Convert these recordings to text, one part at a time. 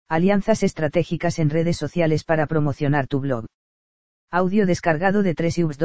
Alianzas estratégicas en redes sociales para promocionar tu blog. Audio descargado de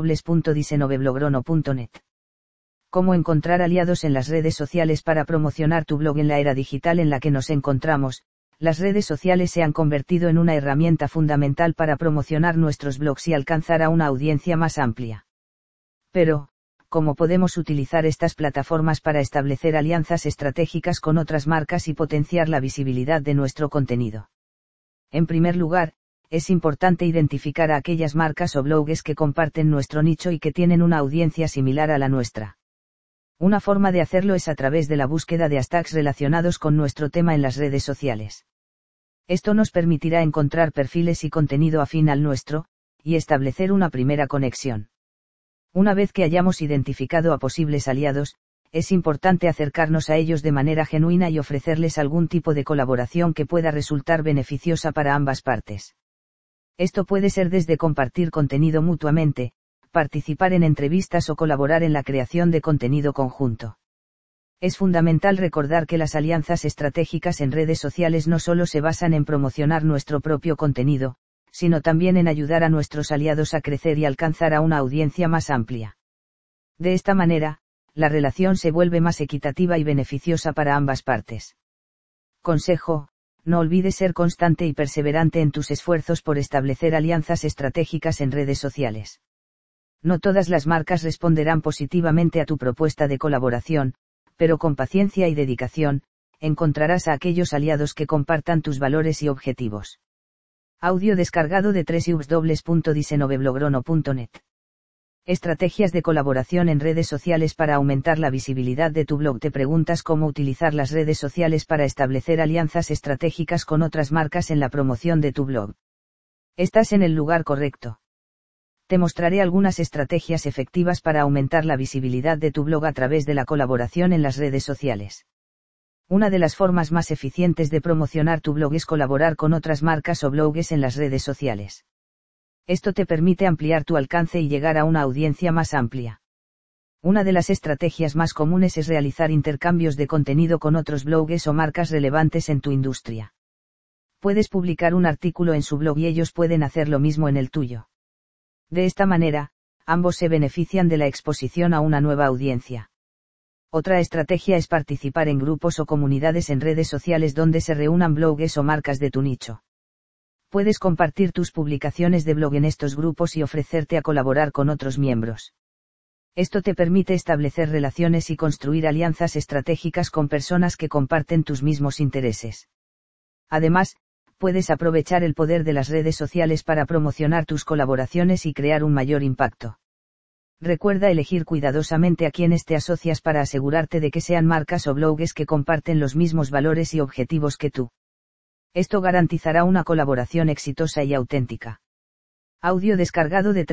www.diseñoveblogro.net. Cómo encontrar aliados en las redes sociales para promocionar tu blog. En la era digital en la que nos encontramos, las redes sociales se han convertido en una herramienta fundamental para promocionar nuestros blogs y alcanzar a una audiencia más amplia. Pero, ¿cómo podemos utilizar estas plataformas para establecer alianzas estratégicas con otras marcas y potenciar la visibilidad de nuestro contenido? En primer lugar, es importante identificar a aquellas marcas o blogs que comparten nuestro nicho y que tienen una audiencia similar a la nuestra. Una forma de hacerlo es a través de la búsqueda de hashtags relacionados con nuestro tema en las redes sociales. Esto nos permitirá encontrar perfiles y contenido afín al nuestro, y establecer una primera conexión. Una vez que hayamos identificado a posibles aliados, es importante acercarnos a ellos de manera genuina y ofrecerles algún tipo de colaboración que pueda resultar beneficiosa para ambas partes. Esto puede ser desde compartir contenido mutuamente, participar en entrevistas o colaborar en la creación de contenido conjunto. Es fundamental recordar que las alianzas estratégicas en redes sociales no solo se basan en promocionar nuestro propio contenido, sino también en ayudar a nuestros aliados a crecer y alcanzar a una audiencia más amplia. De esta manera, la relación se vuelve más equitativa y beneficiosa para ambas partes. Consejo: no olvides ser constante y perseverante en tus esfuerzos por establecer alianzas estratégicas en redes sociales. No todas las marcas responderán positivamente a tu propuesta de colaboración, pero con paciencia y dedicación, encontrarás a aquellos aliados que compartan tus valores y objetivos. Audio descargado de www.diseñoveblogro.net. Estrategias de colaboración en redes sociales para aumentar la visibilidad de tu blog. ¿Te preguntas cómo utilizar las redes sociales para establecer alianzas estratégicas con otras marcas en la promoción de tu blog? Estás en el lugar correcto. Te mostraré algunas estrategias efectivas para aumentar la visibilidad de tu blog a través de la colaboración en las redes sociales. Una de las formas más eficientes de promocionar tu blog es colaborar con otras marcas o blogs en las redes sociales. Esto te permite ampliar tu alcance y llegar a una audiencia más amplia. Una de las estrategias más comunes es realizar intercambios de contenido con otros blogs o marcas relevantes en tu industria. Puedes publicar un artículo en su blog y ellos pueden hacer lo mismo en el tuyo. De esta manera, ambos se benefician de la exposición a una nueva audiencia. Otra estrategia es participar en grupos o comunidades en redes sociales donde se reúnan blogs o marcas de tu nicho. Puedes compartir tus publicaciones de blog en estos grupos y ofrecerte a colaborar con otros miembros. Esto te permite establecer relaciones y construir alianzas estratégicas con personas que comparten tus mismos intereses. Además, puedes aprovechar el poder de las redes sociales para promocionar tus colaboraciones y crear un mayor impacto. Recuerda elegir cuidadosamente a quienes te asocias para asegurarte de que sean marcas o blogs que comparten los mismos valores y objetivos que tú. Esto garantizará una colaboración exitosa y auténtica. Audio descargado de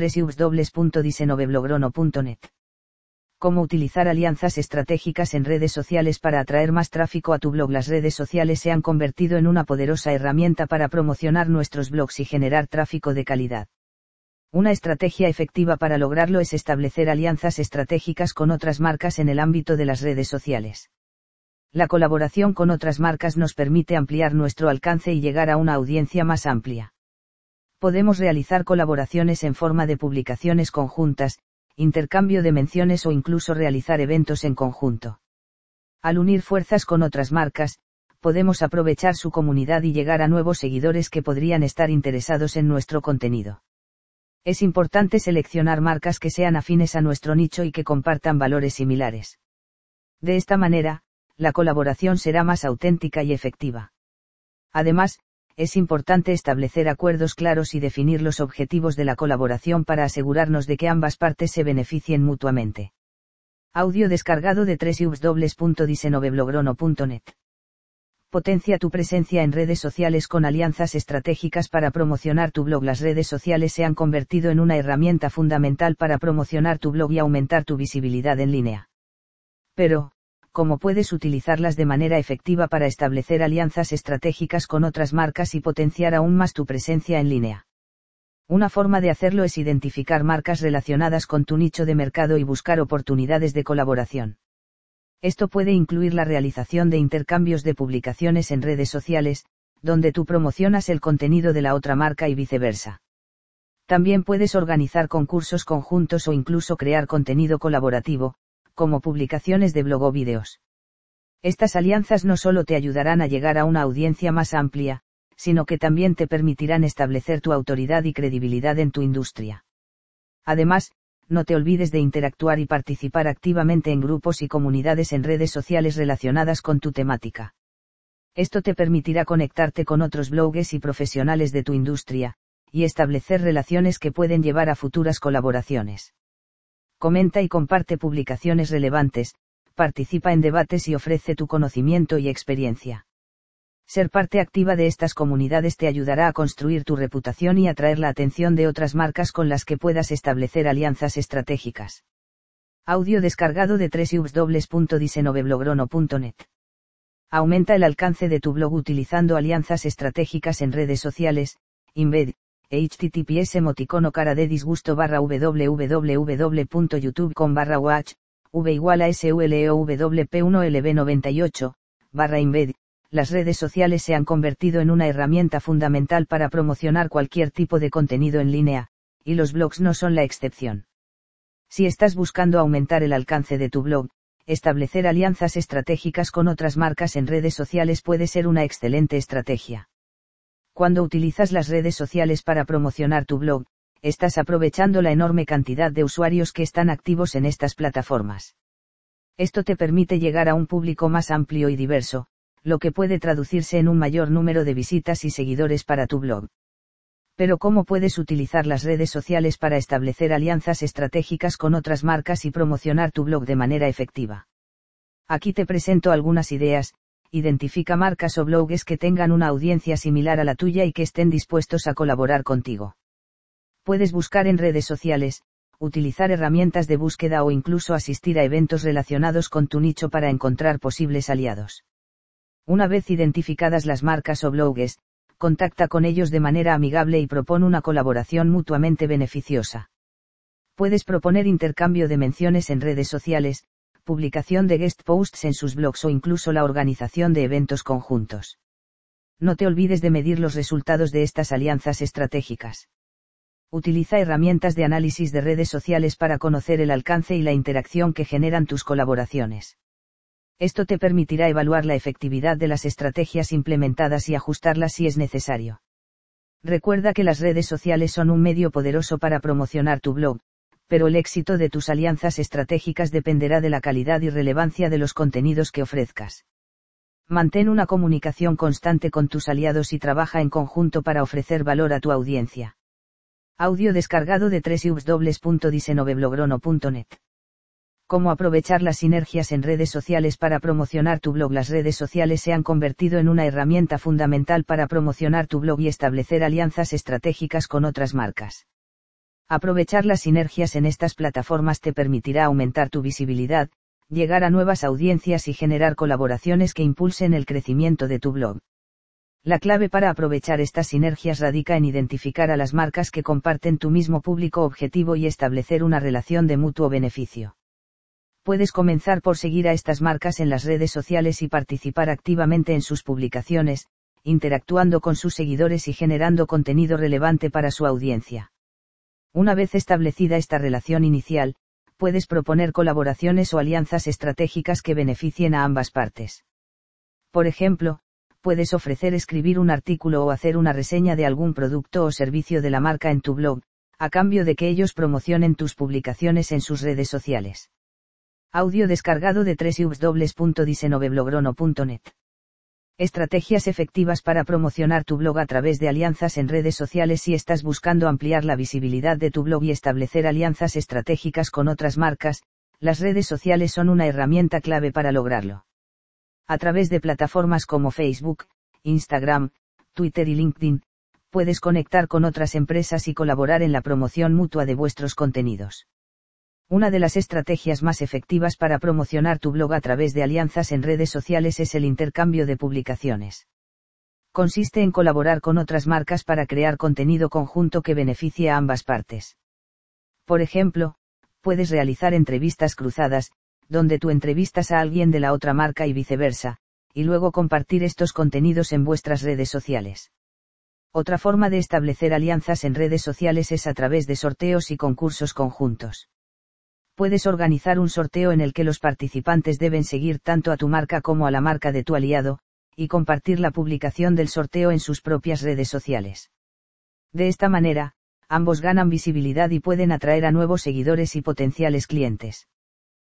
www.diseñoveblogro.net. Cómo utilizar alianzas estratégicas en redes sociales para atraer más tráfico a tu blog. Las redes sociales se han convertido en una poderosa herramienta para promocionar nuestros blogs y generar tráfico de calidad. Una estrategia efectiva para lograrlo es establecer alianzas estratégicas con otras marcas en el ámbito de las redes sociales. La colaboración con otras marcas nos permite ampliar nuestro alcance y llegar a una audiencia más amplia. Podemos realizar colaboraciones en forma de publicaciones conjuntas, intercambio de menciones o incluso realizar eventos en conjunto. Al unir fuerzas con otras marcas, podemos aprovechar su comunidad y llegar a nuevos seguidores que podrían estar interesados en nuestro contenido. Es importante seleccionar marcas que sean afines a nuestro nicho y que compartan valores similares. De esta manera, la colaboración será más auténtica y efectiva. Además, es importante establecer acuerdos claros y definir los objetivos de la colaboración para asegurarnos de que ambas partes se beneficien mutuamente. Audio descargado de www.diseñoveblogro.net. Potencia tu presencia en redes sociales con alianzas estratégicas para promocionar tu blog. Las redes sociales se han convertido en una herramienta fundamental para promocionar tu blog y aumentar tu visibilidad en línea. Pero, ¿cómo puedes utilizarlas de manera efectiva para establecer alianzas estratégicas con otras marcas y potenciar aún más tu presencia en línea? Una forma de hacerlo es identificar marcas relacionadas con tu nicho de mercado y buscar oportunidades de colaboración. Esto puede incluir la realización de intercambios de publicaciones en redes sociales, donde tú promocionas el contenido de la otra marca y viceversa. También puedes organizar concursos conjuntos o incluso crear contenido colaborativo, como publicaciones de blog o vídeos. Estas alianzas no solo te ayudarán a llegar a una audiencia más amplia, sino que también te permitirán establecer tu autoridad y credibilidad en tu industria. Además, no te olvides de interactuar y participar activamente en grupos y comunidades en redes sociales relacionadas con tu temática. Esto te permitirá conectarte con otros bloggers y profesionales de tu industria, y establecer relaciones que pueden llevar a futuras colaboraciones. Comenta y comparte publicaciones relevantes, participa en debates y ofrece tu conocimiento y experiencia. Ser parte activa de estas comunidades te ayudará a construir tu reputación y atraer la atención de otras marcas con las que puedas establecer alianzas estratégicas. Audio descargado de www.diseñoveblogro.net. Aumenta el alcance de tu blog utilizando alianzas estratégicas en redes sociales, embed, https emoticono cara de disgusto www.youtube.com/watch, v=SULEOWP1LB98, embed. Las redes sociales se han convertido en una herramienta fundamental para promocionar cualquier tipo de contenido en línea, y los blogs no son la excepción. Si estás buscando aumentar el alcance de tu blog, establecer alianzas estratégicas con otras marcas en redes sociales puede ser una excelente estrategia. Cuando utilizas las redes sociales para promocionar tu blog, estás aprovechando la enorme cantidad de usuarios que están activos en estas plataformas. Esto te permite llegar a un público más amplio y diverso, lo que puede traducirse en un mayor número de visitas y seguidores para tu blog. Pero ¿cómo puedes utilizar las redes sociales para establecer alianzas estratégicas con otras marcas y promocionar tu blog de manera efectiva? Aquí te presento algunas ideas. Identifica marcas o blogs que tengan una audiencia similar a la tuya y que estén dispuestos a colaborar contigo. Puedes buscar en redes sociales, utilizar herramientas de búsqueda o incluso asistir a eventos relacionados con tu nicho para encontrar posibles aliados. Una vez identificadas las marcas o blogs, contacta con ellos de manera amigable y propon una colaboración mutuamente beneficiosa. Puedes proponer intercambio de menciones en redes sociales, publicación de guest posts en sus blogs o incluso la organización de eventos conjuntos. No te olvides de medir los resultados de estas alianzas estratégicas. Utiliza herramientas de análisis de redes sociales para conocer el alcance y la interacción que generan tus colaboraciones. Esto te permitirá evaluar la efectividad de las estrategias implementadas y ajustarlas si es necesario. Recuerda que las redes sociales son un medio poderoso para promocionar tu blog, pero el éxito de tus alianzas estratégicas dependerá de la calidad y relevancia de los contenidos que ofrezcas. Mantén una comunicación constante con tus aliados y trabaja en conjunto para ofrecer valor a tu audiencia. Audio descargado de www.diseñoveblogro.net. ¿Cómo aprovechar las sinergias en redes sociales para promocionar tu blog? Las redes sociales se han convertido en una herramienta fundamental para promocionar tu blog y establecer alianzas estratégicas con otras marcas. Aprovechar las sinergias en estas plataformas te permitirá aumentar tu visibilidad, llegar a nuevas audiencias y generar colaboraciones que impulsen el crecimiento de tu blog. La clave para aprovechar estas sinergias radica en identificar a las marcas que comparten tu mismo público objetivo y establecer una relación de mutuo beneficio. Puedes comenzar por seguir a estas marcas en las redes sociales y participar activamente en sus publicaciones, interactuando con sus seguidores y generando contenido relevante para su audiencia. Una vez establecida esta relación inicial, puedes proponer colaboraciones o alianzas estratégicas que beneficien a ambas partes. Por ejemplo, puedes ofrecer escribir un artículo o hacer una reseña de algún producto o servicio de la marca en tu blog, a cambio de que ellos promocionen tus publicaciones en sus redes sociales. Audio descargado de www.diseñoveblogro.net. Estrategias efectivas para promocionar tu blog a través de alianzas en redes sociales. Si estás buscando ampliar la visibilidad de tu blog y establecer alianzas estratégicas con otras marcas, las redes sociales son una herramienta clave para lograrlo. A través de plataformas como Facebook, Instagram, Twitter y LinkedIn, puedes conectar con otras empresas y colaborar en la promoción mutua de vuestros contenidos. Una de las estrategias más efectivas para promocionar tu blog a través de alianzas en redes sociales es el intercambio de publicaciones. Consiste en colaborar con otras marcas para crear contenido conjunto que beneficie a ambas partes. Por ejemplo, puedes realizar entrevistas cruzadas, donde tú entrevistas a alguien de la otra marca y viceversa, y luego compartir estos contenidos en vuestras redes sociales. Otra forma de establecer alianzas en redes sociales es a través de sorteos y concursos conjuntos. Puedes organizar un sorteo en el que los participantes deben seguir tanto a tu marca como a la marca de tu aliado, y compartir la publicación del sorteo en sus propias redes sociales. De esta manera, ambos ganan visibilidad y pueden atraer a nuevos seguidores y potenciales clientes.